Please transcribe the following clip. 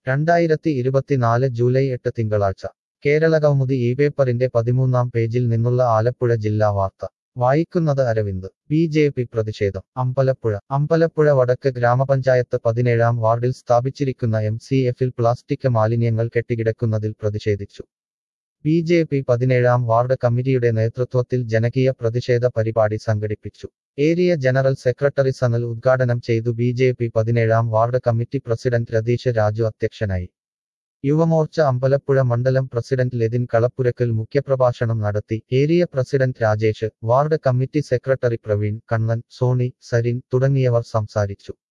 2024 July 8 തിങ്കളാഴ്ച കേരളകൗമുദി ഈ പേപ്പറിന്റെ 13-ാം പേജിൽ നിന്നുള്ള ആലപ്പുഴ ജില്ലാ വാർത്ത വായിക്കുന്നത് അരവിന്ദ്. ബി.ജെ.പി. പ്രതിഷേധം. അമ്പലപ്പുഴ വടക്ക് ഗ്രാമപഞ്ചായത്ത് 17-ാം വാർഡിൽ സ്ഥാപിച്ചിരിക്കുന്ന MCF-ൽ പ്ലാസ്റ്റിക് മാലിന്യങ്ങൾ കെട്ടിക്കിടക്കുന്നതിൽ പ്രതിഷേധിച്ചു. ബി.ജെ.പി. 17-ാം വാർഡ് കമ്മിറ്റിയുടെ നേതൃത്വത്തിൽ ജനകീയ പ്രതിഷേധ പരിപാടി സംഘടിപ്പിച്ചു. ഏരിയ ജനറൽ സെക്രട്ടറി സനൽ ഉദ്ഘാടനം ചെയ്തു. ബി.ജെ.പി. 17-ാം ward committee president Ratheesh Raju അധ്യക്ഷനായി. യുവമോർച്ച അമ്പലപ്പുഴ മണ്ഡലം പ്രസിഡന്റ് ലെതിൻ കളപ്പുരക്കൽ മുഖ്യപ്രഭാഷണം നടത്തി. Area president Rajesh, ward committee secretary Praveen, Kannan, Sony, Sarin തുടങ്ങിയവർ സംസാരിച്ചു.